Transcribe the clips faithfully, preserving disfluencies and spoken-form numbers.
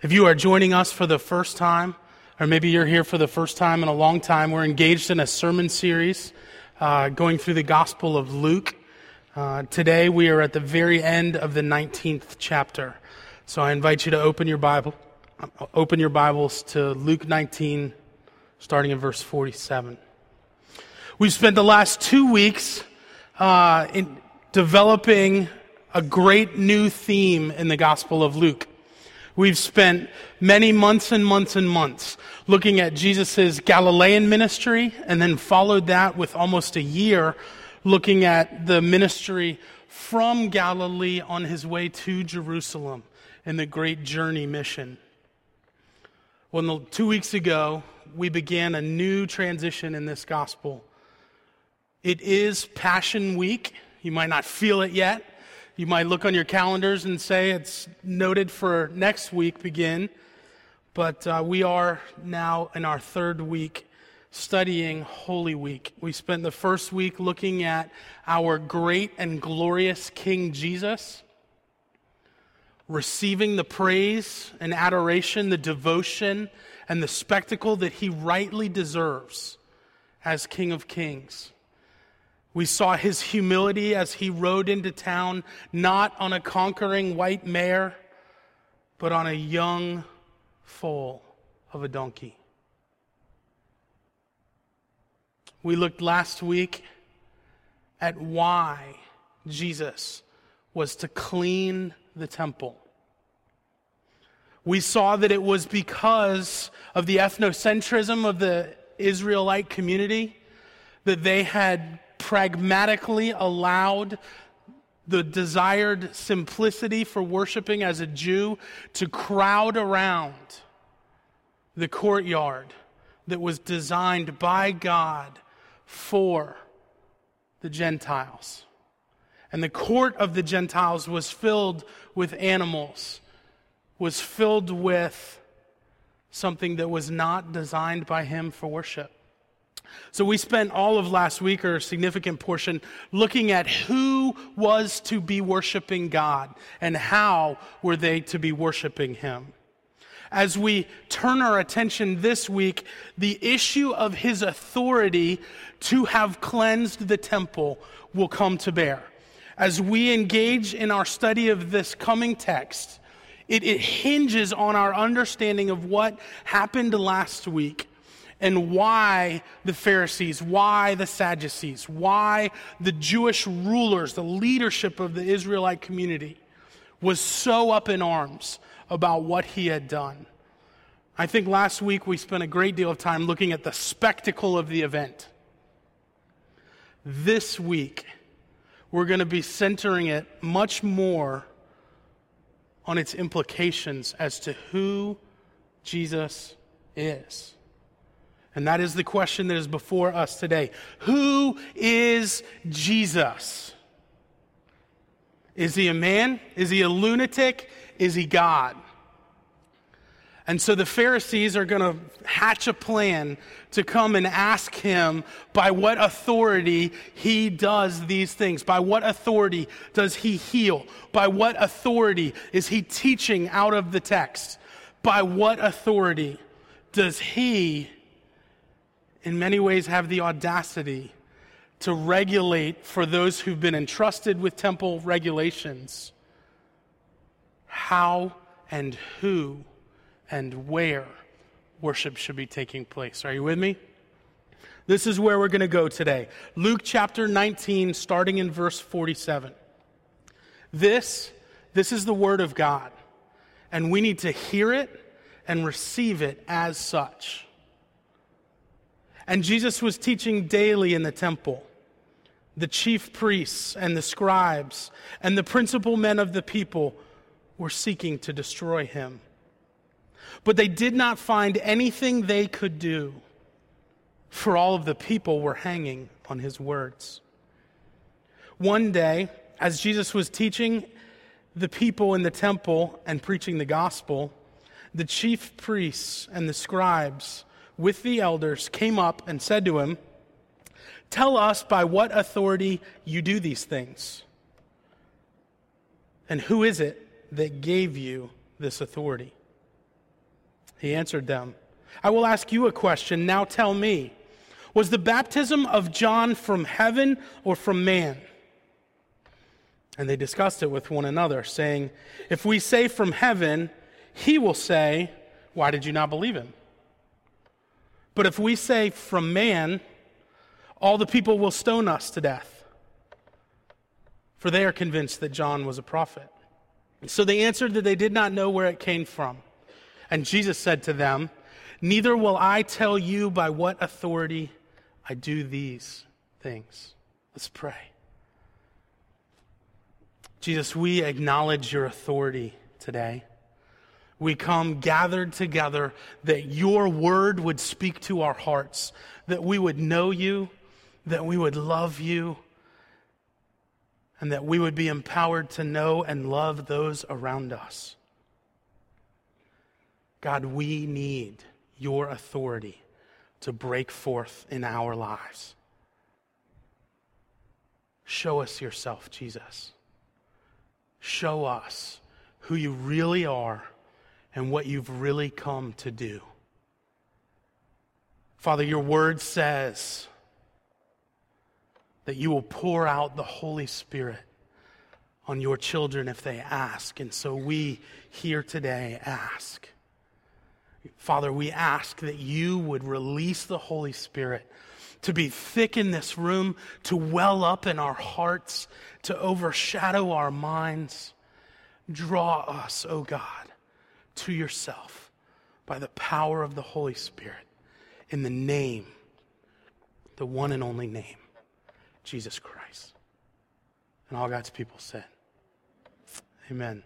If you are joining us for the first time, or maybe you're here for the first time in a long time, we're engaged in a sermon series uh, going through the Gospel of Luke. Uh, today we are at the very end of the nineteenth chapter. So I invite you to open your Bible, open your Bibles to Luke nineteen, starting in verse forty-seven. We've spent the last two weeks uh, in developing a great new theme in the Gospel of Luke. We've spent many months and months and months looking at Jesus' Galilean ministry, and then followed that with almost a year looking at the ministry from Galilee on his way to Jerusalem in the Great Journey mission. Well, two weeks ago, we began a new transition in this gospel. It is Passion Week. You might not feel it yet. You might look on your calendars and say it's noted for next week begin. But uh, we are now in our third week studying Holy Week. We spent the first week looking at our great and glorious King Jesus, receiving the praise and adoration, the devotion, and the spectacle that he rightly deserves as King of Kings. We saw his humility as he rode into town, not on a conquering white mare, but on a young foal of a donkey. We looked last week at why Jesus was to clean the temple. We saw that it was because of the ethnocentrism of the Israelite community that they had pragmatically allowed the desired simplicity for worshiping as a Jew to crowd around the courtyard that was designed by God for the Gentiles. And the court of the Gentiles was filled with animals, was filled with something that was not designed by him for worship. So we spent all of last week, or a significant portion, looking at who was to be worshiping God and how were they to be worshiping him. As we turn our attention this week, the issue of his authority to have cleansed the temple will come to bear. As we engage in our study of this coming text, it, it hinges on our understanding of what happened last week and why the Pharisees, why the Sadducees, why the Jewish rulers, the leadership of the Israelite community was so up in arms about what he had done. I think last week we spent a great deal of time looking at the spectacle of the event. This week, we're going to be centering it much more on its implications as to who Jesus is. And that is the question that is before us today. Who is Jesus? Is he a man? Is he a lunatic? Is he God? And so the Pharisees are going to hatch a plan to come and ask him by what authority he does these things. By what authority does he heal? By what authority is he teaching out of the text? By what authority does he, in many ways, have the audacity to regulate for those who've been entrusted with temple regulations how and who and where worship should be taking place? Are you with me? This is where we're going to go today. Luke chapter nineteen, starting in verse forty-seven. This, this is the word of God, and we need to hear it and receive it as such. And Jesus was teaching daily in the temple. The chief priests and the scribes and the principal men of the people were seeking to destroy him. But they did not find anything they could do, for all of the people were hanging on his words. One day, as Jesus was teaching the people in the temple and preaching the gospel, the chief priests and the scribes with the elders came up and said to him, "Tell us by what authority you do these things. And who is it that gave you this authority?" He answered them, I will ask you a question. Now tell me, was the baptism of John from heaven or from man? And they discussed it with one another, saying, if we say from heaven, he will say, why did you not believe him? But if we say from man, all the people will stone us to death, for they are convinced that John was a prophet. So they answered that they did not know where it came from. And Jesus said to them, neither will I tell you by what authority I do these things. Let's pray. Jesus, we acknowledge your authority today. We come gathered together that your word would speak to our hearts, that we would know you, that we would love you, and that we would be empowered to know and love those around us. God, we need your authority to break forth in our lives. Show us yourself, Jesus. Show us who you really are and what you've really come to do. Father, your word says that you will pour out the Holy Spirit on your children if they ask. And so we here today ask. Father, we ask that you would release the Holy Spirit to be thick in this room, to well up in our hearts, to overshadow our minds. Draw us, O God, to yourself by the power of the Holy Spirit in the name, the one and only name, Jesus Christ. And all God's people said, amen.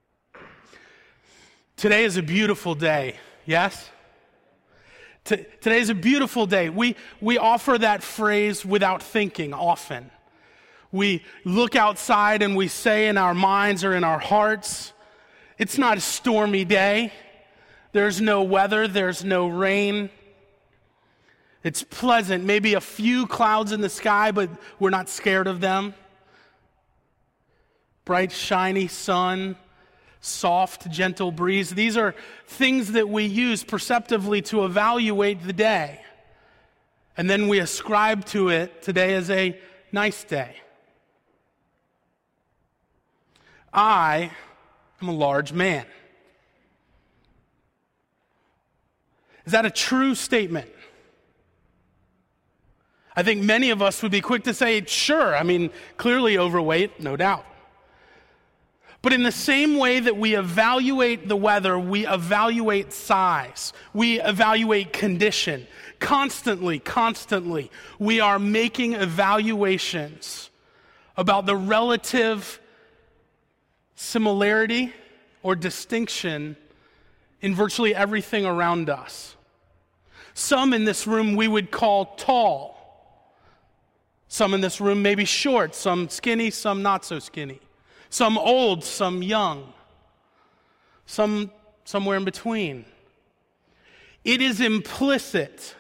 Today is a beautiful day. Yes? T- today is a beautiful day. We, we offer that phrase without thinking often. We look outside and we say in our minds or in our hearts, it's not a stormy day. There's no weather. There's no rain. It's pleasant. Maybe a few clouds in the sky, but we're not scared of them. Bright, shiny sun. Soft, gentle breeze. These are things that we use perceptively to evaluate the day. And then we ascribe to it today as a nice day. I am a large man. Is that a true statement? I think many of us would be quick to say, sure. I mean, clearly overweight, no doubt. But in the same way that we evaluate the weather, we evaluate size. We evaluate condition. Constantly, constantly, we are making evaluations about the relative similarity or distinction in virtually everything around us. Some in this room we would call tall. Some in this room may be short, some skinny, some not so skinny. Some old, some young, some somewhere in between. It is implicit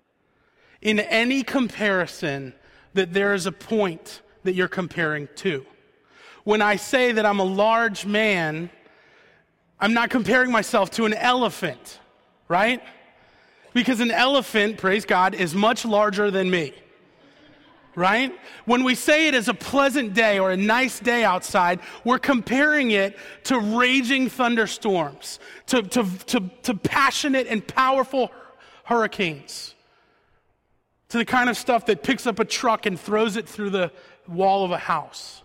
in any comparison that there is a point that you're comparing to. When I say that I'm a large man, I'm not comparing myself to an elephant, right? Because an elephant, praise God, is much larger than me. Right? When we say it is a pleasant day or a nice day outside, we're comparing it to raging thunderstorms, to, to, to, to passionate and powerful hurricanes, to the kind of stuff that picks up a truck and throws it through the wall of a house.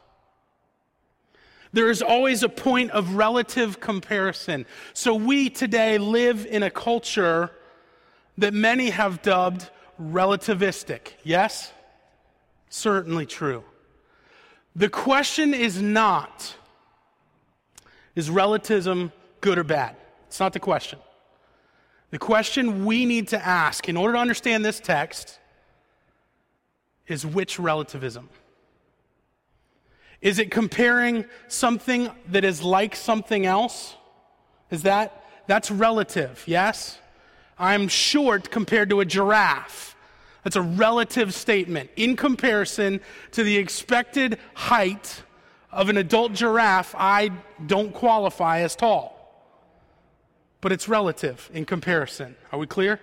There is always a point of relative comparison. So we today live in a culture that many have dubbed relativistic. Yes? Certainly true. The question is not, is relativism good or bad? It's not the question. The question we need to ask in order to understand this text is which relativism? Is it comparing something that is like something else? Is that, that's relative, yes? I'm short compared to a giraffe. That's a relative statement in comparison to the expected height of an adult giraffe. I don't qualify as tall. but it's relative in comparison. Are we clear?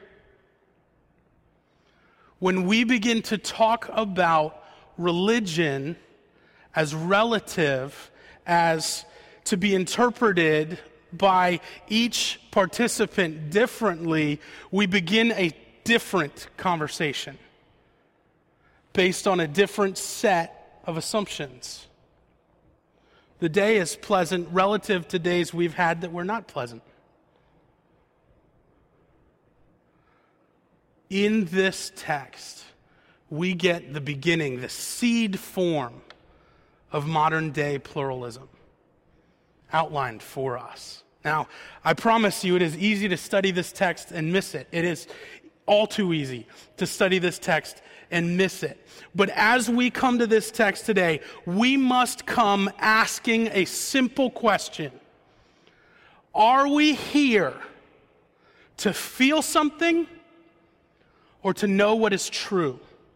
When we begin to talk about religion as relative, as to be interpreted by each participant differently, we begin a different conversation based on a different set of assumptions. The day is pleasant relative to days we've had that were not pleasant. In this text, we get the beginning, the seed form of modern day pluralism outlined for us. Now, I promise you it is easy to study this text and miss it. It is all too easy to study this text and miss it. But as we come to this text today, we must come asking a simple question. Are we here to feel something or to know what is true?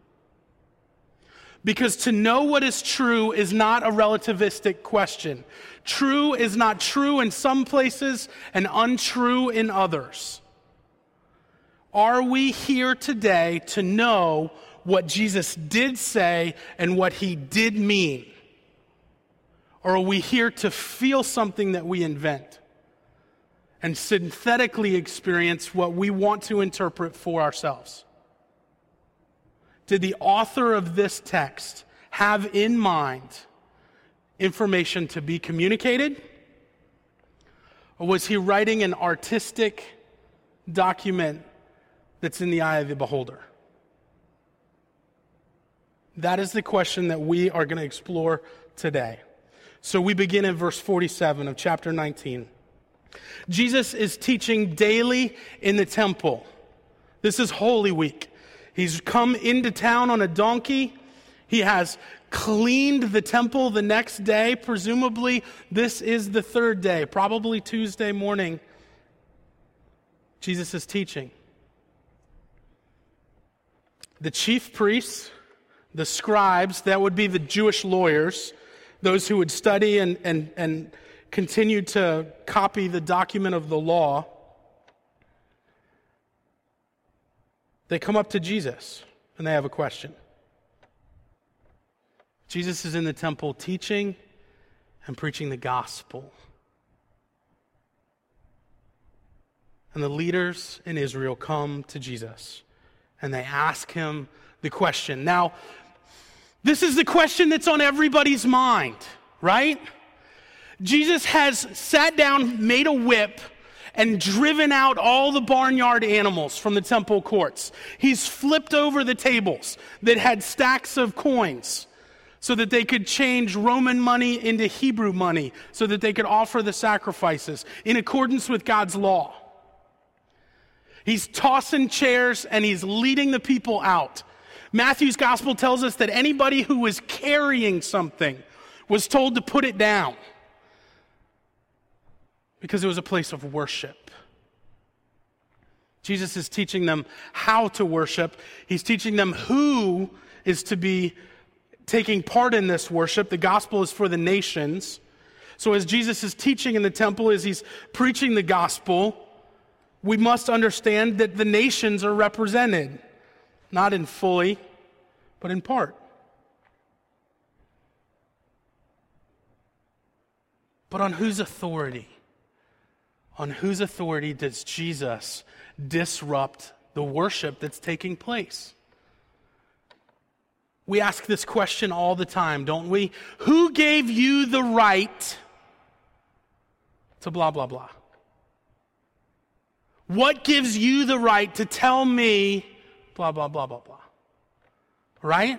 Because to know what is true is not a relativistic question. True is not true in some places and untrue in others. Are we here today to know what Jesus did say and what he did mean? Or are we here to feel something that we invent and synthetically experience what we want to interpret for ourselves? Did the author of this text have in mind information to be communicated? Or was he writing an artistic document that's in the eye of the beholder? That is the question that we are going to explore today. So we begin in verse forty-seven of chapter nineteen. Jesus is teaching daily in the temple. This is Holy Week. He's come into town on a donkey. He has cleaned the temple the next day. Presumably, this is the third day, probably Tuesday morning. Jesus is teaching. The chief priests, the scribes, that would be the Jewish lawyers, those who would study and, and, and continue to copy the document of the law, they come up to Jesus and they have a question. Jesus is in the temple teaching and preaching the gospel. And the leaders in Israel come to Jesus and they ask him the question. Now, this is the question that's on everybody's mind, right? Jesus has sat down, made a whip, and driven out all the barnyard animals from the temple courts. He's flipped over the tables that had stacks of coins so that they could change Roman money into Hebrew money so that they could offer the sacrifices in accordance with God's law. He's tossing chairs and he's leading the people out. Matthew's gospel tells us that anybody who was carrying something was told to put it down because it was a place of worship. Jesus is teaching them how to worship. He's teaching them who is to be taking part in this worship. The gospel is for the nations. So as Jesus is teaching in the temple, as he's preaching the gospel, we must understand that the nations are represented, not in fully, but in part. But on whose authority? On whose authority does Jesus disrupt the worship that's taking place? We ask this question all the time, don't we? Who gave you the right to blah, blah, blah? What gives you the right to tell me blah, blah, blah, blah, blah? Right?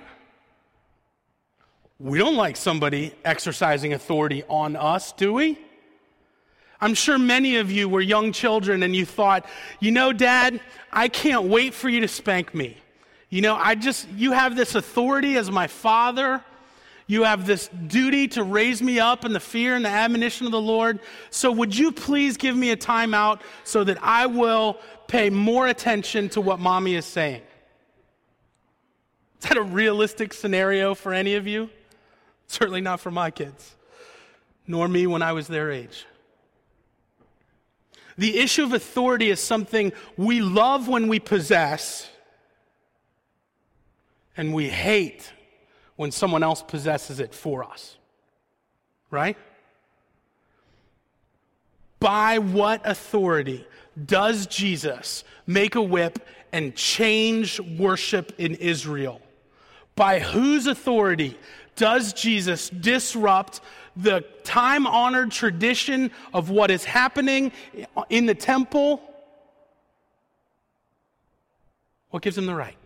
We don't like somebody exercising authority on us, do we? I'm sure many of you were young children and you thought, you know, Dad, I can't wait for you to spank me. You know, I just, you have this authority as my father. You have this duty to raise me up in the fear and the admonition of the Lord. So would you please give me a timeout so that I will pay more attention to what mommy is saying? Is that a realistic scenario for any of you? Certainly not for my kids, nor me when I was their age. The issue of authority is something we love when we possess, and we hate when someone else possesses it for us. Right? By what authority does Jesus make a whip and change worship in Israel? By whose authority does Jesus disrupt the time-honored tradition of what is happening in the temple? What gives him the right?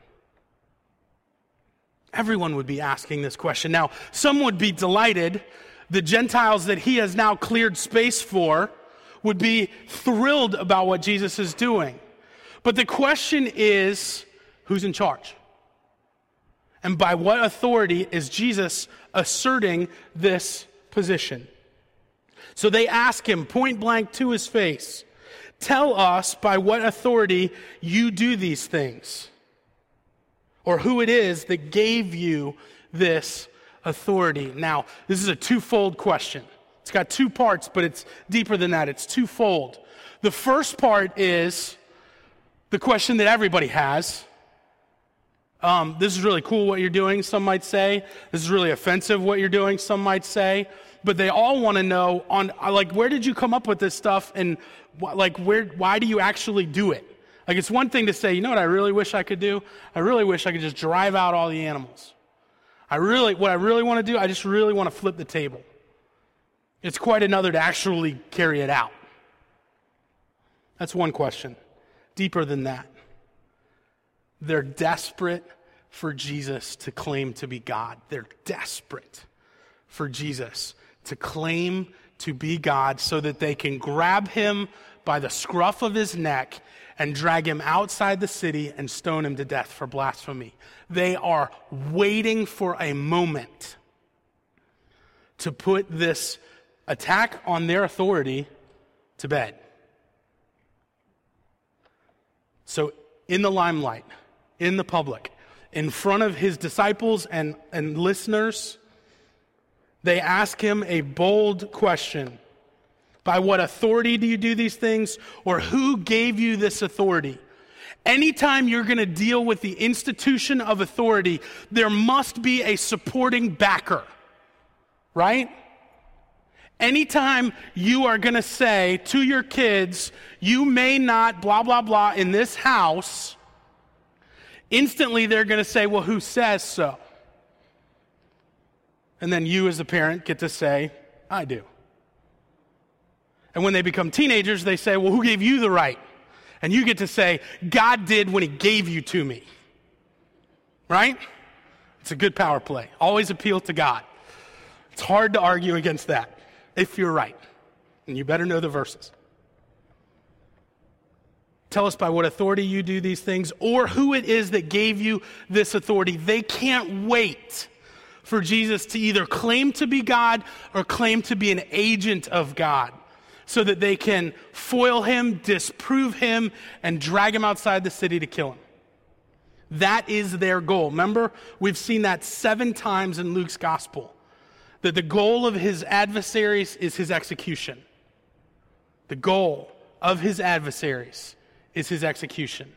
Everyone would be asking this question. Now, some would be delighted. The Gentiles that he has now cleared space for would be thrilled about what Jesus is doing. But the question is, who's in charge? And by what authority is Jesus asserting this position? So they ask him point blank to his face, tell us by what authority you do these things, or who it is that gave you this authority. Now, this is a twofold question. It's got two parts, but it's deeper than that. It's twofold. The first part is the question that everybody has. Um, this is really cool what you're doing, some might say. This is really offensive what you're doing, some might say. But they all want to know, on like, where did you come up with this stuff, and like, where? Why do you actually do it? Like, it's one thing to say, you know what I really wish I could do? I really wish I could just drive out all the animals. I really, what I really want to do, I just really want to flip the table. It's quite another to actually carry it out. That's one question. Deeper than that. They're desperate for Jesus to claim to be God. They're desperate for Jesus to claim to be God so that they can grab him by the scruff of his neck and drag him outside the city and stone him to death for blasphemy. They are waiting for a moment to put this attack on their authority to bed. So in the limelight, in the public, in front of his disciples and, and listeners, they ask him a bold question. By what authority do you do these things? Or who gave you this authority? Anytime you're going to deal with the institution of authority, there must be a supporting backer, right? Anytime you are going to say to your kids, you may not blah, blah, blah in this house, instantly they're going to say, well, who says so? And then you as a parent get to say, I do. And when they become teenagers, they say, well, who gave you the right? And you get to say, God did when he gave you to me. Right? It's a good power play. Always appeal to God. It's hard to argue against that if you're right. And you better know the verses. Tell us by what authority you do these things, or who it is that gave you this authority. They can't wait for Jesus to either claim to be God or claim to be an agent of God, so that they can foil him, disprove him, and drag him outside the city to kill him. That is their goal. Remember, we've seen that seven times in Luke's gospel, that the goal of his adversaries is his execution. The goal of his adversaries is his execution.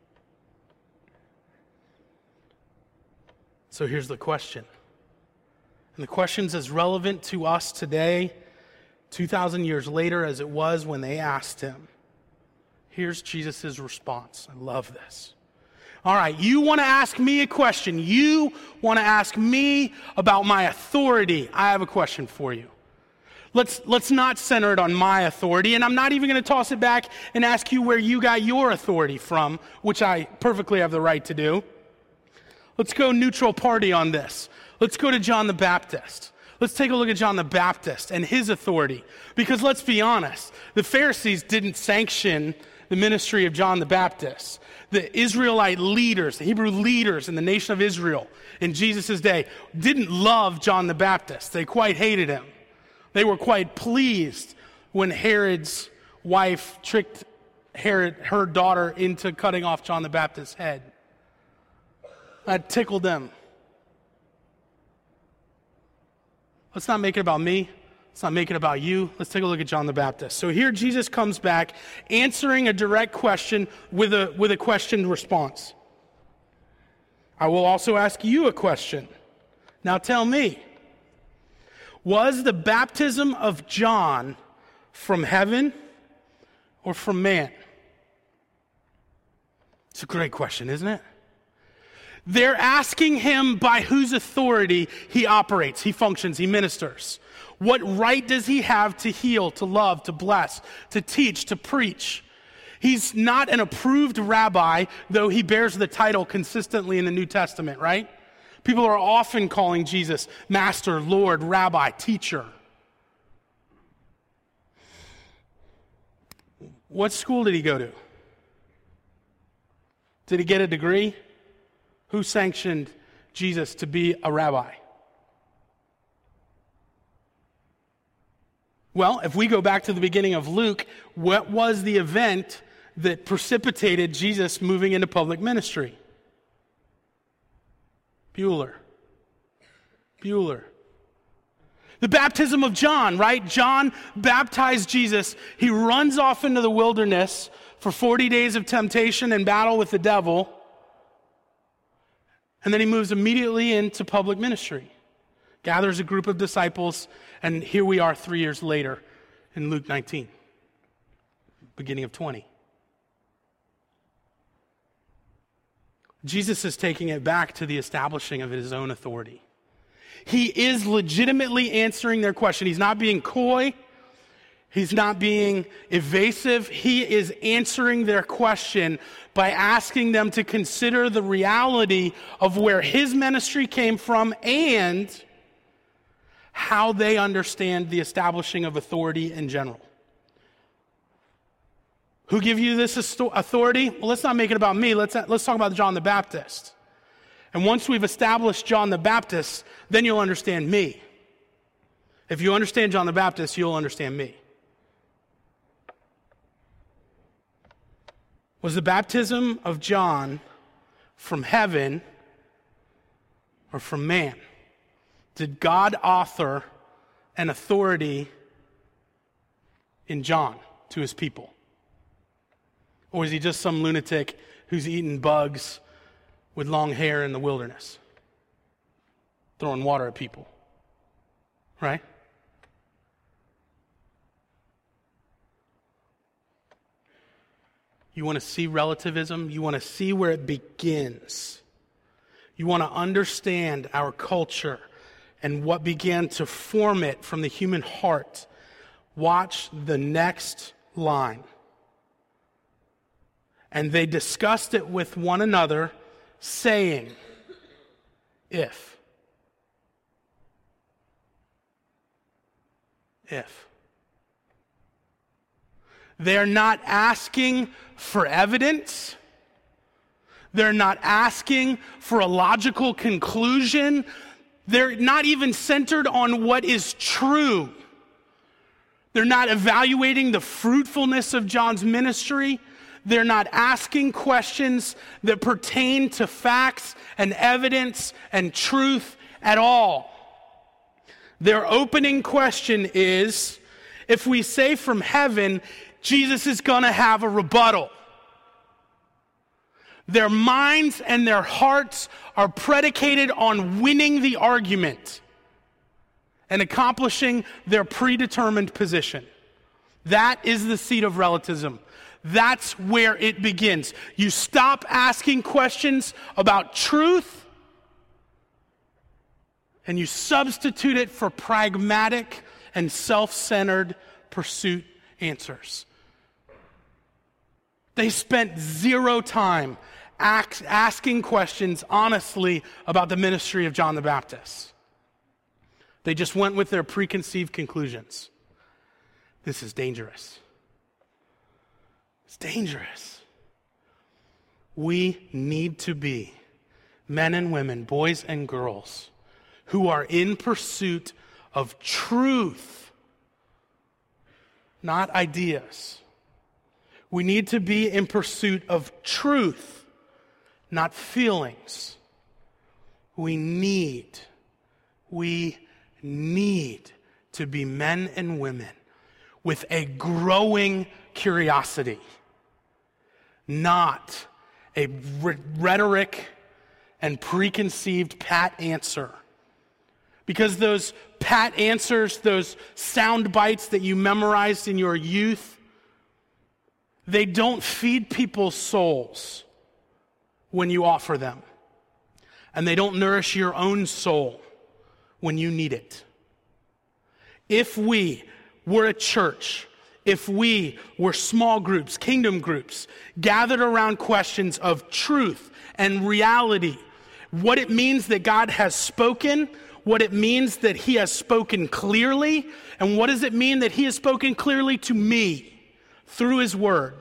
So here's the question. And the question's as relevant to us today, two thousand years later, as it was when they asked him. Here's Jesus' response. I love this. All right, you want to ask me a question. You want to ask me about my authority. I have a question for you. Let's, let's not center it on my authority, and I'm not even going to toss it back and ask you where you got your authority from, which I perfectly have the right to do. Let's go neutral party on this. Let's go to John the Baptist. Let's take a look at John the Baptist and his authority. Because let's be honest, the Pharisees didn't sanction the ministry of John the Baptist. The Israelite leaders, the Hebrew leaders in the nation of Israel in Jesus' day didn't love John the Baptist. They quite hated him. They were quite pleased when Herod's wife tricked Herod, her daughter into cutting off John the Baptist's head. That tickled them. Let's not make it about me. Let's not make it about you. Let's take a look at John the Baptist. So here Jesus comes back answering a direct question with a, with a question response. I will also ask you a question. Now tell me, was the baptism of John from heaven or from man? It's a great question, isn't it? They're asking him by whose authority he operates, he functions, he ministers. What right does he have to heal, to love, to bless, to teach, to preach? He's not an approved rabbi, though he bears the title consistently in the New Testament, right? People are often calling Jesus Master, Lord, Rabbi, Teacher. What school did he go to? Did he get a degree? Who sanctioned Jesus to be a rabbi? Well, if we go back to the beginning of Luke, what was the event that precipitated Jesus moving into public ministry? Bueller. Bueller. The baptism of John, right? John baptized Jesus. He runs off into the wilderness for forty days of temptation and battle with the devil. And then he moves immediately into public ministry. Gathers a group of disciples, and here we are three years later in Luke nineteen, beginning of twenty. Jesus is taking it back to the establishing of his own authority. He is legitimately answering their question. He's not being coy. He's not being evasive. He is answering their question by asking them to consider the reality of where his ministry came from and how they understand the establishing of authority in general. Who give you this authority? Well, let's not make it about me. Let's, let's talk about John the Baptist. And once we've established John the Baptist, then you'll understand me. If you understand John the Baptist, you'll understand me. Was the baptism of John from heaven or from man? Did God author an authority in John to his people? Or is he just some lunatic who's eating bugs with long hair in the wilderness, throwing water at people? Right? You want to see relativism? You want to see where it begins. You want to understand our culture and what began to form it from the human heart. Watch the next line. And they discussed it with one another, saying, if. If. They're not asking for evidence. They're not asking for a logical conclusion. They're not even centered on what is true. They're not evaluating the fruitfulness of John's ministry. They're not asking questions that pertain to facts and evidence and truth at all. Their opening question is, if we say from heaven, Jesus is going to have a rebuttal. Their minds and their hearts are predicated on winning the argument and accomplishing their predetermined position. That is the seed of relativism. That's where it begins. You stop asking questions about truth and you substitute it for pragmatic and self-centered pursuit answers. They spent zero time ask, asking questions honestly about the ministry of John the Baptist. They just went with their preconceived conclusions. This is dangerous. It's dangerous. We need to be men and women, boys and girls, who are in pursuit of truth, not ideas. We need to be in pursuit of truth, not feelings. We need, we need to be men and women with a growing curiosity, not a rhetoric and preconceived pat answer. Because those pat answers, those sound bites that you memorized in your youth, they don't feed people's souls when you offer them. And they don't nourish your own soul when you need it. If we were a church, if we were small groups, kingdom groups, gathered around questions of truth and reality, what it means that God has spoken, what it means that he has spoken clearly, and what does it mean that he has spoken clearly to me through his word.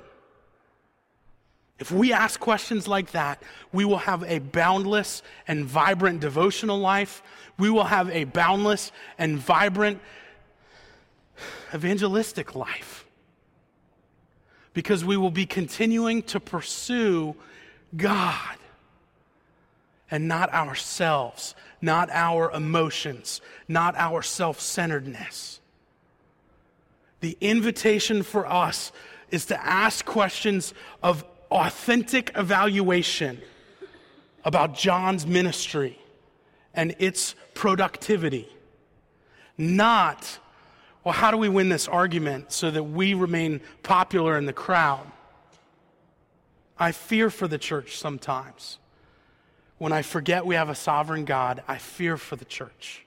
If we ask questions like that, we will have a boundless and vibrant devotional life. We will have a boundless and vibrant evangelistic life. Because we will be continuing to pursue God and not ourselves, not our emotions, not our self-centeredness. The invitation for us is to ask questions of authentic evaluation about John's ministry and its productivity. Not, well, how do we win this argument so that we remain popular in the crowd? I fear for the church sometimes. When I forget we have a sovereign God, I fear for the church.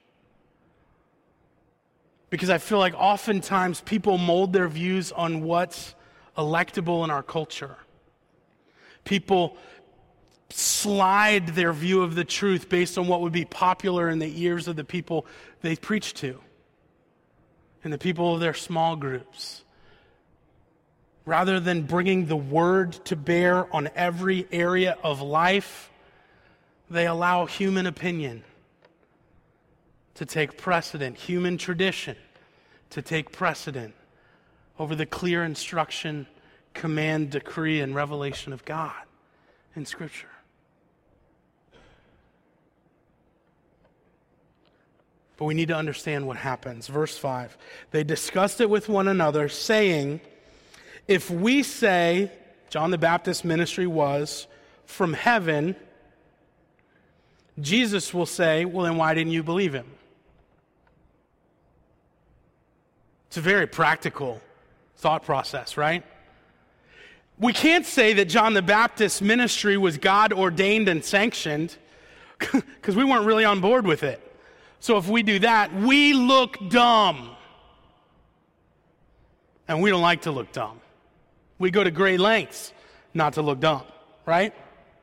Because I feel like oftentimes people mold their views on what's electable in our culture. People slide their view of the truth based on what would be popular in the ears of the people they preach to and the people of their small groups. Rather than bringing the word to bear on every area of life, they allow human opinion to take precedent, human tradition to take precedent over the clear instruction, command, decree, and revelation of God in Scripture. But we need to understand what happens. Verse five, they discussed it with one another, saying, if we say John the Baptist's ministry was from heaven, Jesus will say, well, then why didn't you believe him? It's a very practical thought process, right? We can't say that John the Baptist's ministry was God ordained and sanctioned because we weren't really on board with it. So if we do that, we look dumb. And we don't like to look dumb. We go to great lengths not to look dumb, right?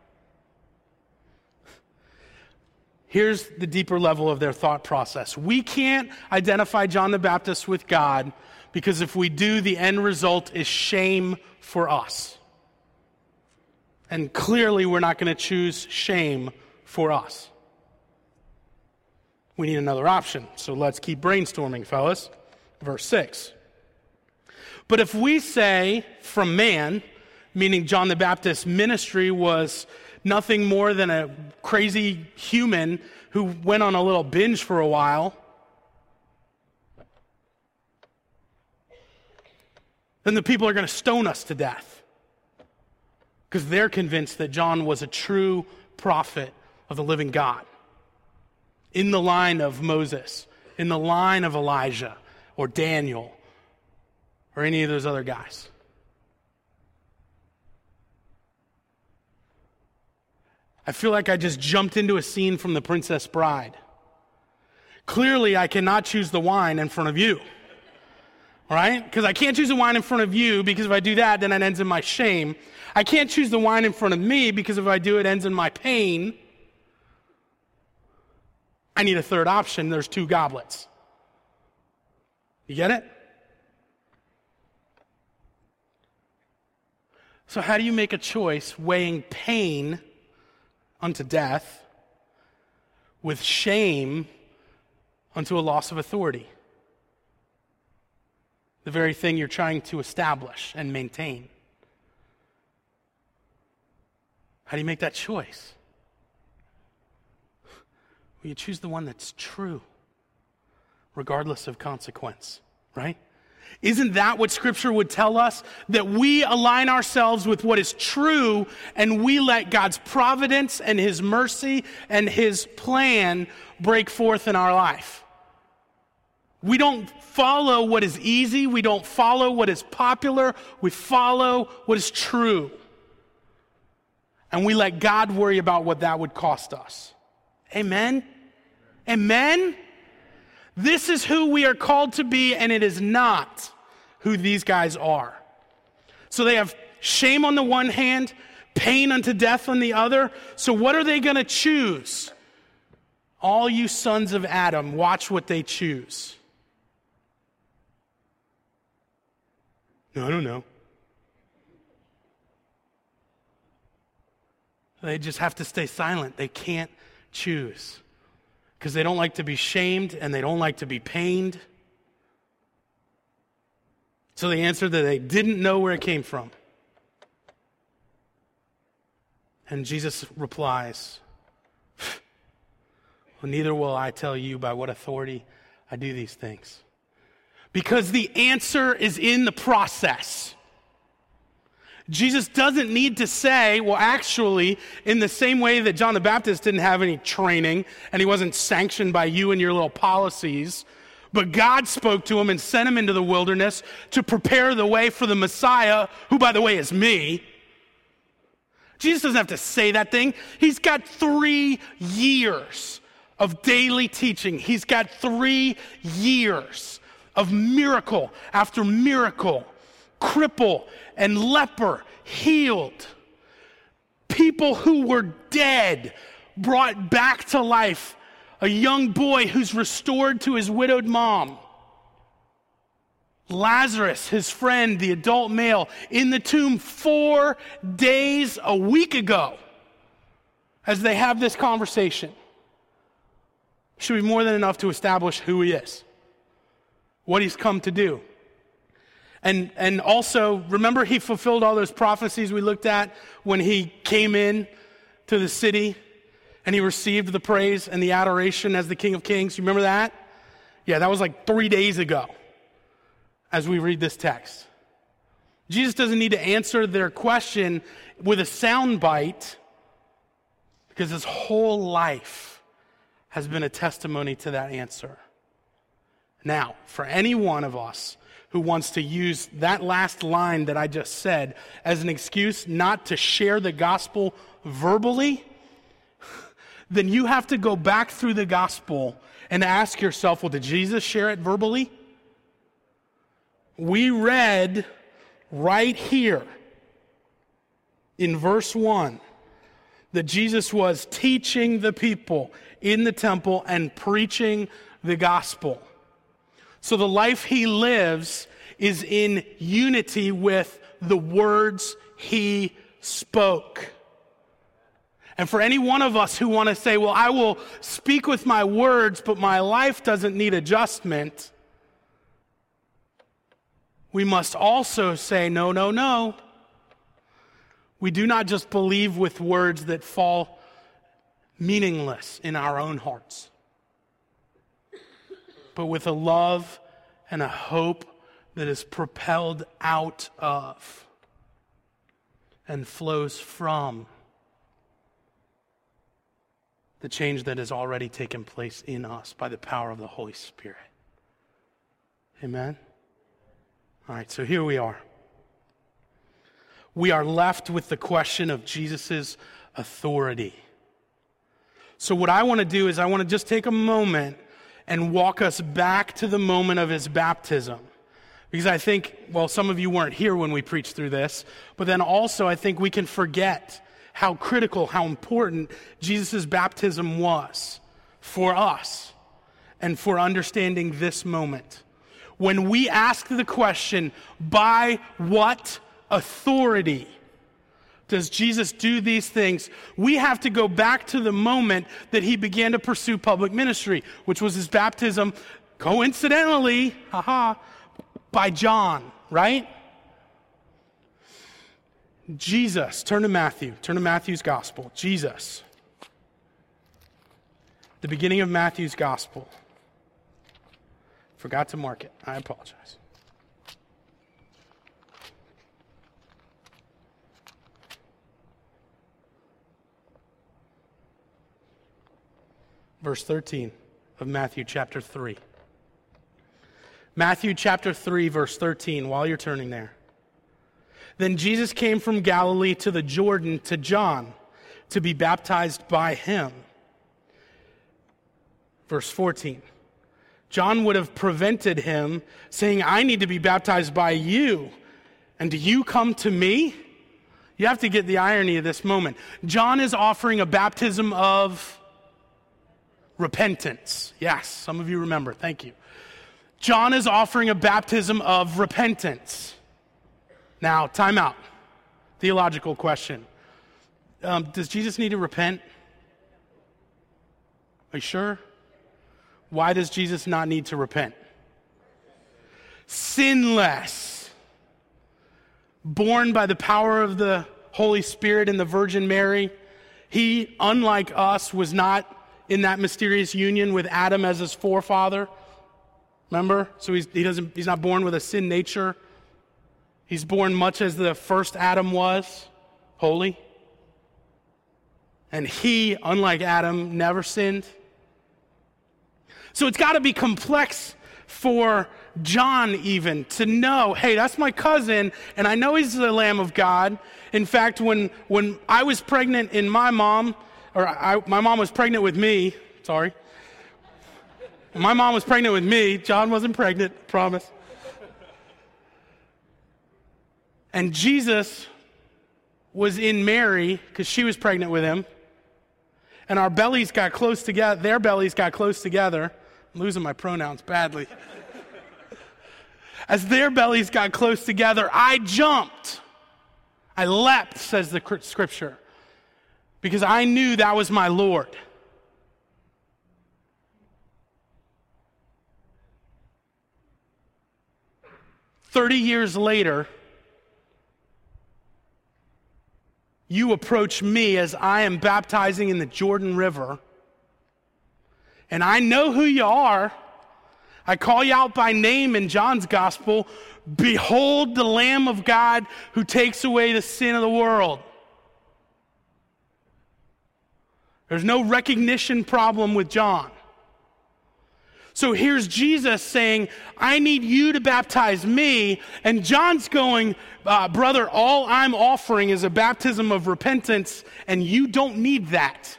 Here's the deeper level of their thought process. We can't identify John the Baptist with God because if we do, the end result is shame for us. And clearly we're not going to choose shame for us. We need another option. So let's keep brainstorming, fellas. Verse six. But if we say from man, meaning John the Baptist's ministry was nothing more than a crazy human who went on a little binge for a while, then the people are going to stone us to death because they're convinced that John was a true prophet of the living God in the line of Moses, in the line of Elijah or Daniel or any of those other guys. I feel like I just jumped into a scene from The Princess Bride. Clearly, I cannot choose the wine in front of you. All right? Because I can't choose the wine in front of you because if I do that, then it ends in my shame. I can't choose the wine in front of me because if I do, it ends in my pain. I need a third option. There's two goblets. You get it? So how do you make a choice weighing pain unto death with shame unto a loss of authority? The very thing you're trying to establish and maintain. How do you make that choice? Well, you choose the one that's true. regardless of consequence, right? Isn't that what Scripture would tell us? That we align ourselves with what is true and we let God's providence and His mercy and His plan break forth in our life. We don't follow what is easy. We don't follow what is popular. We follow what is true. And we let God worry about what that would cost us. Amen? Amen? This is who we are called to be, and it is not who these guys are. So they have shame on the one hand, pain unto death on the other. So what are they going to choose? All you sons of Adam, watch what they choose. No, I don't know. They just have to stay silent. They can't choose because they don't like to be shamed and they don't like to be pained. So they answered that they didn't know where it came from. And Jesus replies, well, neither will I tell you by what authority I do these things. Because the answer is in the process. Jesus doesn't need to say, well, actually, in the same way that John the Baptist didn't have any training and he wasn't sanctioned by you and your little policies, but God spoke to him and sent him into the wilderness to prepare the way for the Messiah, who, by the way, is me. Jesus doesn't have to say that thing. He's got three years of daily teaching. He's got three years of miracle after miracle, cripple and leper healed, people who were dead brought back to life, a young boy who's restored to his widowed mom, Lazarus, his friend, the adult male, in the tomb four days a week ago as they have this conversation. Should be more than enough to establish who he is, what he's come to do. And and also, remember he fulfilled all those prophecies we looked at when he came in to the city and he received the praise and the adoration as the King of Kings. You remember that? Yeah, that was like three days ago as we read this text. Jesus doesn't need to answer their question with a soundbite because his whole life has been a testimony to that answer. Now, for any one of us who wants to use that last line that I just said as an excuse not to share the gospel verbally, then you have to go back through the gospel and ask yourself, well, did Jesus share it verbally? We read right here in verse one that Jesus was teaching the people in the temple and preaching the gospel. So the life he lives is in unity with the words he spoke. And for any one of us who want to say, well, I will speak with my words, but my life doesn't need adjustment, we must also say, no, no, no. We do not just believe with words that fall meaningless in our own hearts, but with a love and a hope that is propelled out of and flows from the change that has already taken place in us by the power of the Holy Spirit. Amen? All right, so here we are. We are left with the question of Jesus' authority. So what I want to do is I want to just take a moment and walk us back to the moment of his baptism. Because I think, well, some of you weren't here when we preached through this, but then also I think we can forget how critical, how important Jesus' baptism was for us and for understanding this moment. When we ask the question, by what authority does Jesus do these things? We have to go back to the moment that he began to pursue public ministry, which was his baptism, coincidentally, haha, by John, right? Jesus, turn to Matthew, turn to Matthew's gospel. Jesus, the beginning of Matthew's gospel. Forgot to mark it. I apologize. Verse thirteen of Matthew chapter three. Matthew chapter three, verse thirteen, while you're turning there. Then Jesus came from Galilee to the Jordan to John to be baptized by him. Verse fourteen. John would have prevented him, saying, I need to be baptized by you, and do you come to me? You have to get the irony of this moment. John is offering a baptism of repentance. Yes, some of you remember. Thank you. John is offering a baptism of repentance. Now, time out. Theological question. Um, does Jesus need to repent? Are you sure? Why does Jesus not need to repent? Sinless. Born by the power of the Holy Spirit and the Virgin Mary. He, unlike us, was not in that mysterious union with Adam as his forefather. Remember? So he's, he doesn't, he's not born with a sin nature. He's born much as the first Adam was, holy. And he, unlike Adam, never sinned. So it's got to be complex for John even to know, hey, that's my cousin, and I know he's the Lamb of God. In fact, when when I was pregnant in my mom, or I, my mom was pregnant with me, sorry. My mom was pregnant with me. John wasn't pregnant, promise. And Jesus was in Mary because she was pregnant with him. And our bellies got close together. Their bellies got close together. I'm losing my pronouns badly. As their bellies got close together, I jumped. I leapt, says the scripture, because I knew that was my Lord. Thirty years later, you approach me as I am baptizing in the Jordan River, and I know who you are. I call you out by name in John's gospel. Behold the Lamb of God who takes away the sin of the world. There's no recognition problem with John. So here's Jesus saying, I need you to baptize me. And John's going, uh, brother, all I'm offering is a baptism of repentance, and you don't need that.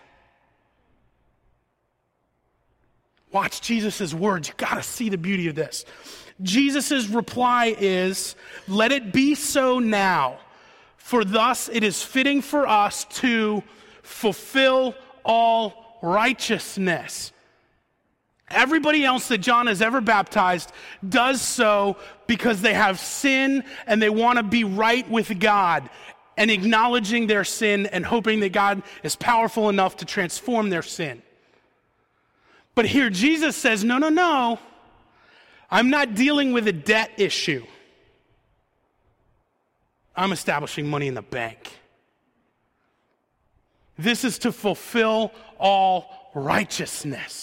Watch Jesus' words. You got to see the beauty of this. Jesus' reply is, let it be so now, for thus it is fitting for us to fulfill all righteousness. Everybody else that John has ever baptized does so because they have sin and they want to be right with God and acknowledging their sin and hoping that God is powerful enough to transform their sin. But here Jesus says, no, no, no. I'm not dealing with a debt issue. I'm establishing money in the bank. This is to fulfill all righteousness.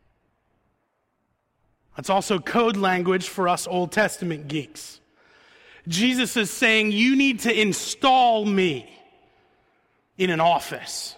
That's also code language for us Old Testament geeks. Jesus is saying, you need to install me in an office.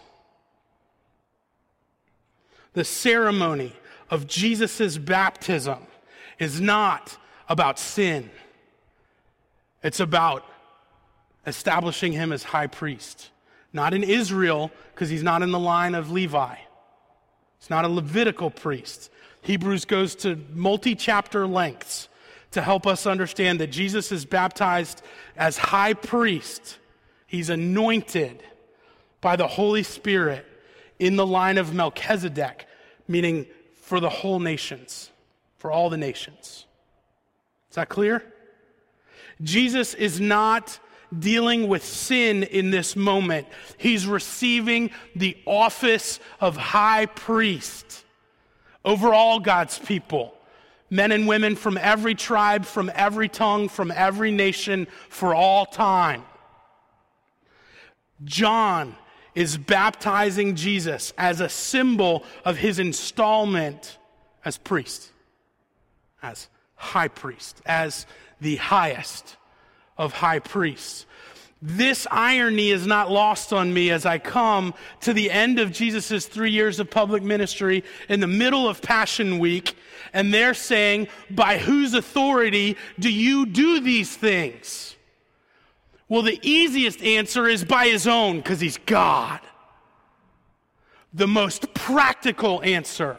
The ceremony of Jesus' baptism is not about sin. It's about establishing him as high priest. Not in Israel, because he's not in the line of Levi. He's not a Levitical priest. Hebrews goes to multi-chapter lengths to help us understand that Jesus is baptized as high priest. He's anointed by the Holy Spirit in the line of Melchizedek, meaning for the whole nations, for all the nations. Is that clear? Jesus is not dealing with sin in this moment. He's receiving the office of high priest over all God's people, men and women from every tribe, from every tongue, from every nation, for all time. John is baptizing Jesus as a symbol of his installment as priest. as high priest, as the highest of high priests. This irony is not lost on me as I come to the end of Jesus' three years of public ministry in the middle of Passion Week, and they're saying, by whose authority do you do these things? Well, the easiest answer is by his own, because he's God. The most practical answer,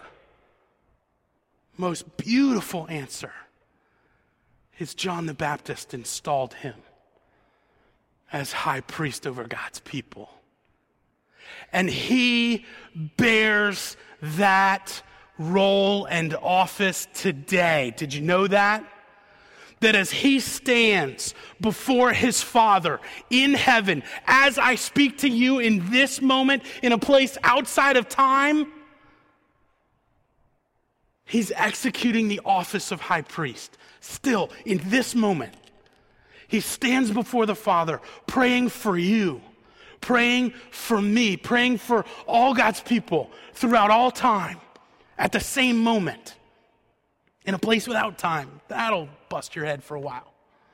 most beautiful answer, is John the Baptist installed him as high priest over God's people. And he bears that role and office today. Did you know that? That as he stands before his Father in heaven, as I speak to you in this moment, in a place outside of time, he's executing the office of high priest. Still, in this moment, he stands before the Father, praying for you, praying for me, praying for all God's people throughout all time at the same moment. In a place without time. That'll bust your head for a while.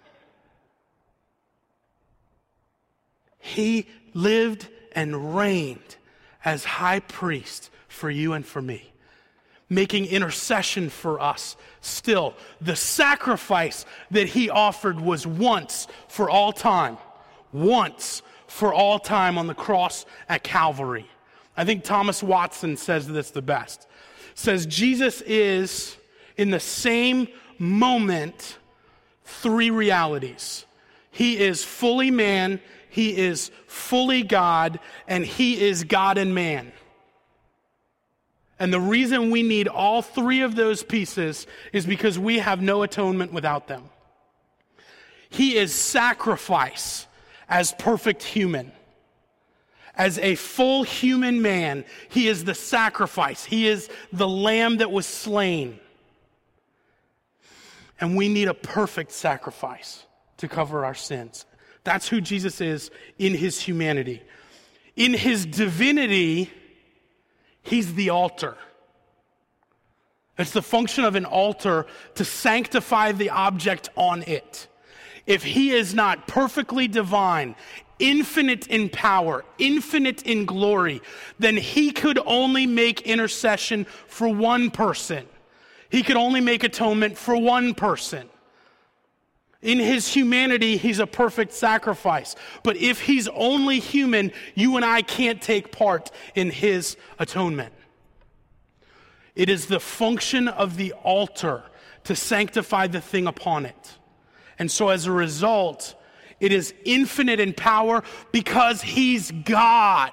He lived and reigned as high priest for you and for me, making intercession for us. Still, the sacrifice that he offered was once for all time. Once for all time on the cross at Calvary. I think Thomas Watson says this the best. Says Jesus is, in the same moment, three realities. He is fully man, he is fully God, and he is God and man. And the reason we need all three of those pieces is because we have no atonement without them. He is sacrifice as perfect human. As a full human man, he is the sacrifice. He is the lamb that was slain. And we need a perfect sacrifice to cover our sins. That's who Jesus is in his humanity. In his divinity, he's the altar. It's the function of an altar to sanctify the object on it. If he is not perfectly divine, infinite in power, infinite in glory, then he could only make intercession for one person. He could only make atonement for one person. In his humanity, he's a perfect sacrifice. But if he's only human, you and I can't take part in his atonement. It is the function of the altar to sanctify the thing upon it. And so as a result, it is infinite in power because he's God,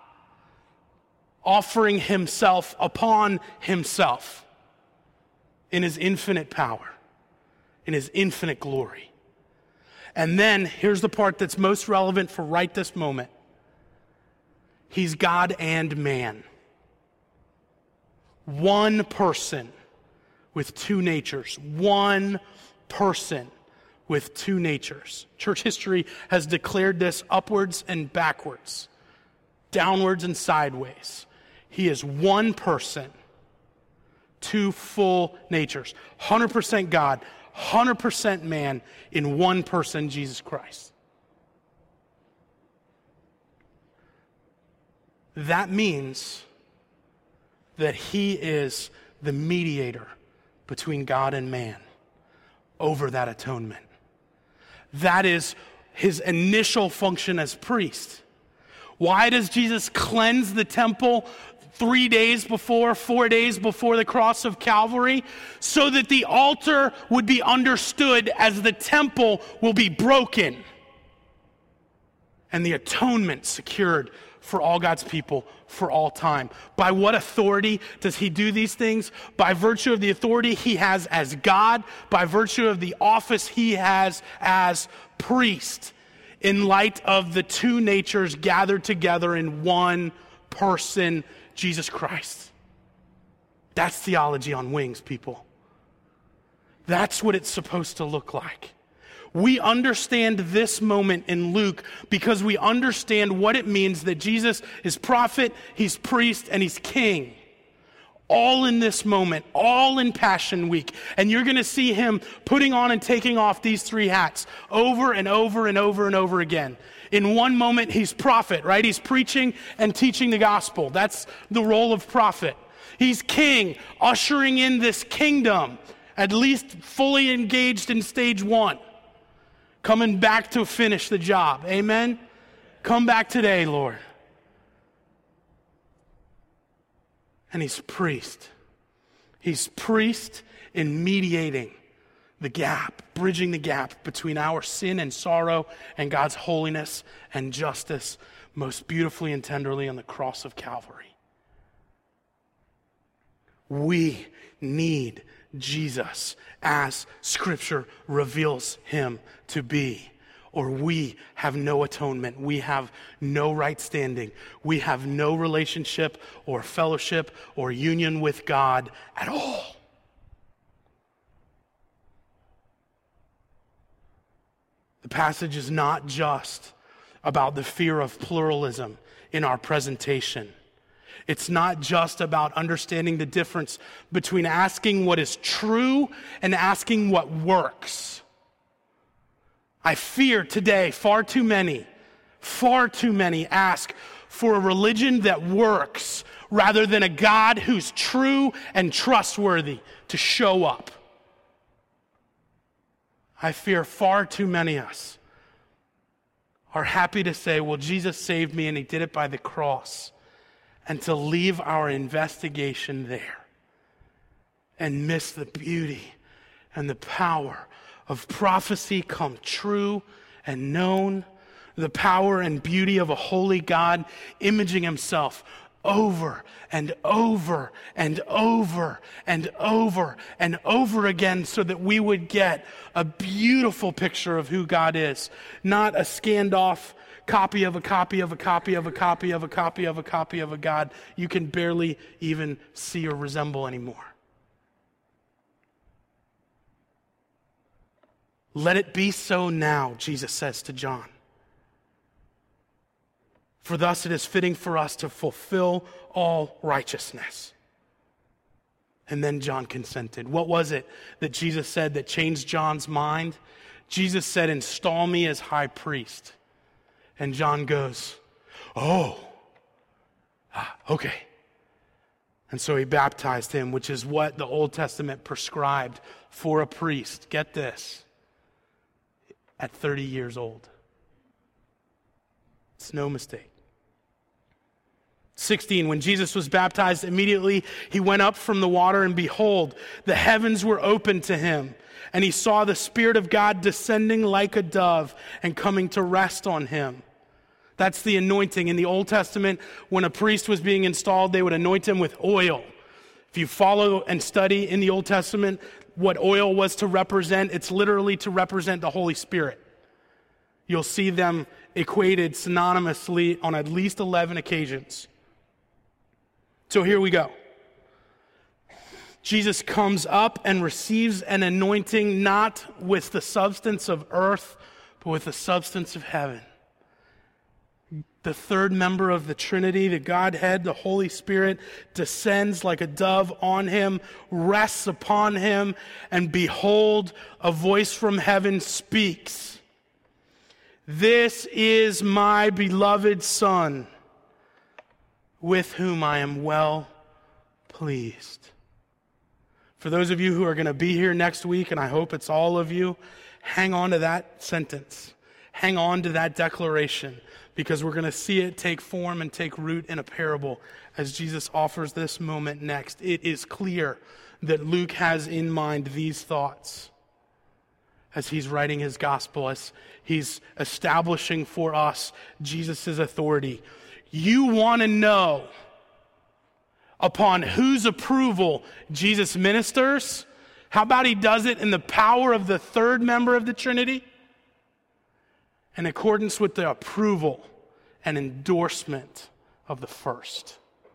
offering himself upon himself. In his infinite power, in his infinite glory. And then, here's the part that's most relevant for right this moment. He's God and man. One person with two natures. One person with two natures. Church history has declared this upwards and backwards, downwards and sideways. He is one person. Two full natures. one hundred percent God, one hundred percent man in one person, Jesus Christ. That means that he is the mediator between God and man over that atonement. That is his initial function as priest. Why does Jesus cleanse the temple three days before, four days before the cross of Calvary? So that the altar would be understood as the temple will be broken and the atonement secured for all God's people for all time. By what authority does he do these things? By virtue of the authority he has as God, by virtue of the office he has as priest, in light of the two natures gathered together in one person, Jesus Christ. That's theology on wings, people. That's what it's supposed to look like. We understand this moment in Luke because we understand what it means that Jesus is prophet, he's priest, and he's king. all in this moment, all in Passion Week. And you're going to see him putting on and taking off these three hats over and over and over and over again. In one moment, he's prophet, right? He's preaching and teaching the gospel. That's the role of prophet. He's king, ushering in this kingdom, at least fully engaged in stage one. Coming back to finish the job. Amen? Come back today, Lord. And he's priest. He's priest in mediating the gap, bridging the gap between our sin and sorrow and God's holiness and justice most beautifully and tenderly on the cross of Calvary. We need Jesus as Scripture reveals him to be, or we have no atonement. We have no right standing. We have no relationship or fellowship or union with God at all. The passage is not just about the fear of pluralism in our presentation. It's not just about understanding the difference between asking what is true and asking what works. I fear today far too many, far too many ask for a religion that works rather than a God who's true and trustworthy to show up. I fear far too many of us are happy to say, well, Jesus saved me and he did it by the cross, and to leave our investigation there and miss the beauty and the power of prophecy come true and known, the power and beauty of a holy God imaging himself over and over and over and over and over again so that we would get a beautiful picture of who God is, not a scanned off copy of a copy of a copy of a copy of a copy of a copy of a God you can barely even see or resemble anymore. Let it be so now, Jesus says to John. For thus it is fitting for us to fulfill all righteousness. And then John consented. What was it that Jesus said that changed John's mind? Jesus said, install me as high priest. And John goes, oh, ah, okay. And so he baptized him, which is what the Old Testament prescribed for a priest. Get this. At thirty years old. It's no mistake. sixteen, when Jesus was baptized, immediately he went up from the water, and behold, the heavens were opened to him. And he saw the Spirit of God descending like a dove and coming to rest on him. That's the anointing. In the Old Testament, when a priest was being installed, they would anoint him with oil. If you follow and study in the Old Testament what oil was to represent, it's literally to represent the Holy Spirit. You'll see them equated synonymously on at least eleven occasions. So here we go. Jesus comes up and receives an anointing not with the substance of earth, but with the substance of heaven. The third member of the Trinity, the Godhead, the Holy Spirit, descends like a dove on him, rests upon him, and behold, a voice from heaven speaks. This is my beloved Son, with whom I am well pleased. For those of you who are going to be here next week, and I hope it's all of you, hang on to that sentence. Hang on to that declaration, because we're going to see it take form and take root in a parable as Jesus offers this moment next. It is clear that Luke has in mind these thoughts as he's writing his gospel, as he's establishing for us Jesus' authority. You want to know upon whose approval Jesus ministers? How about he does it in the power of the third member of the Trinity? In accordance with the approval and endorsement of the first.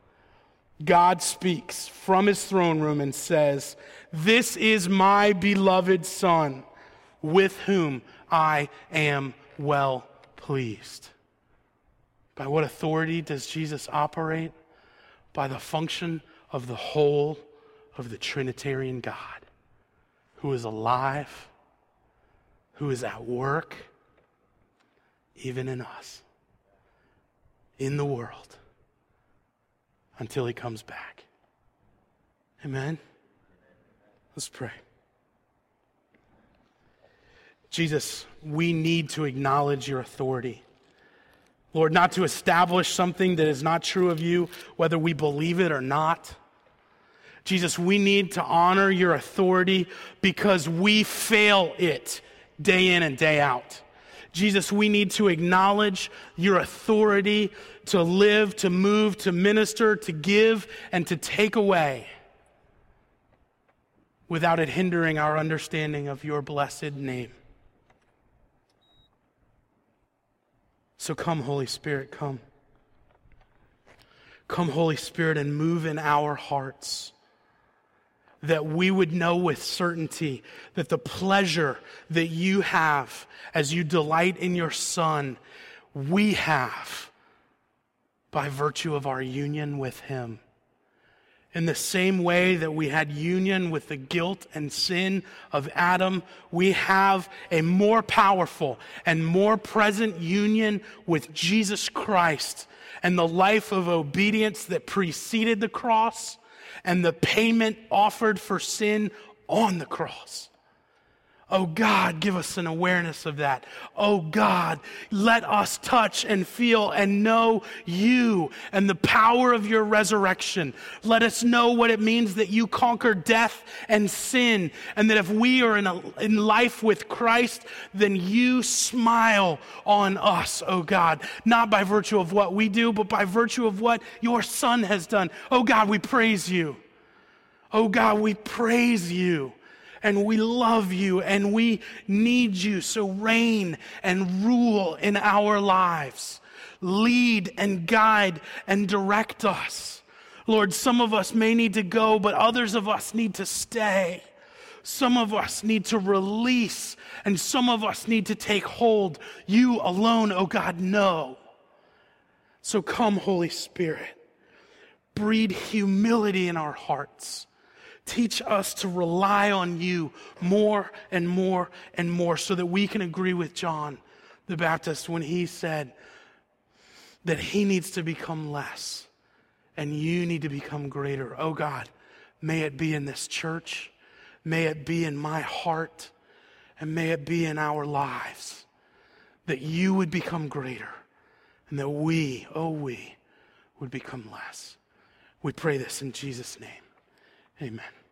God speaks from his throne room and says, this is my beloved Son, with whom I am well pleased. By what authority does Jesus operate? By the function of the whole of the Trinitarian God, who is alive, who is at work, even in us, in the world, until he comes back. Amen? Let's pray. Jesus, we need to acknowledge your authority. Lord, not to establish something that is not true of you, whether we believe it or not. Jesus, we need to honor your authority because we fail it day in and day out. Jesus, we need to acknowledge your authority to live, to move, to minister, to give, and to take away without it hindering our understanding of your blessed name. So come, Holy Spirit, come. Come, Holy Spirit, and move in our hearts, that we would know with certainty that the pleasure that you have as you delight in your Son, we have by virtue of our union with him. In the same way that we had union with the guilt and sin of Adam, we have a more powerful and more present union with Jesus Christ and the life of obedience that preceded the cross and the payment offered for sin on the cross. Oh God, give us an awareness of that. Oh God, let us touch and feel and know you and the power of your resurrection. Let us know what it means that you conquered death and sin, and that if we are in, a, in life with Christ, then you smile on us, oh God, not by virtue of what we do, but by virtue of what your Son has done. Oh God, we praise you. Oh God, we praise you. And we love you, and we need you. So reign and rule in our lives. Lead and guide and direct us. Lord, some of us may need to go, but others of us need to stay. Some of us need to release, and some of us need to take hold. You alone, oh God, know. So come, Holy Spirit. Breed humility in our hearts. Teach us to rely on you more and more and more so that we can agree with John the Baptist when he said that he needs to become less and you need to become greater. Oh God, may it be in this church, may it be in my heart, and may it be in our lives that you would become greater and that we, oh we, would become less. We pray this in Jesus' name. Amen.